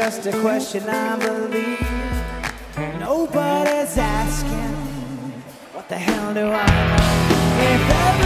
just a question I believe. Nobody's asking, what the hell do I know? If